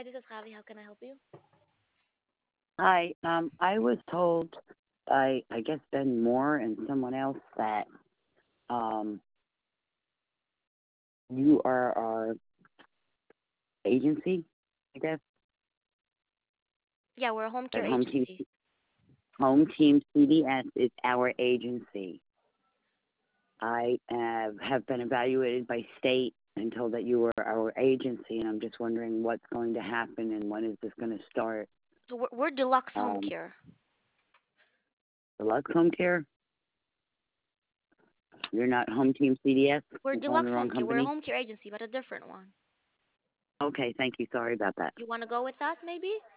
this is Javi. How can I help you? Hi, I was told by, I guess, Ben Moore and someone else that um, you are our agency, I guess, Yeah, we're a home care that agency. Home Team CDS is our agency. I have been evaluated by state and told that you were our agency, and I'm just wondering what's going to happen and when is this going to start. So we're Deluxe Home Um, Care. Deluxe Home Care, you're not Home Team CDS. We're I'm calling the Deluxe wrong Home Care. We're a company. home care agency, but a different one. Okay, thank you. Sorry about that. You want to go with that, maybe?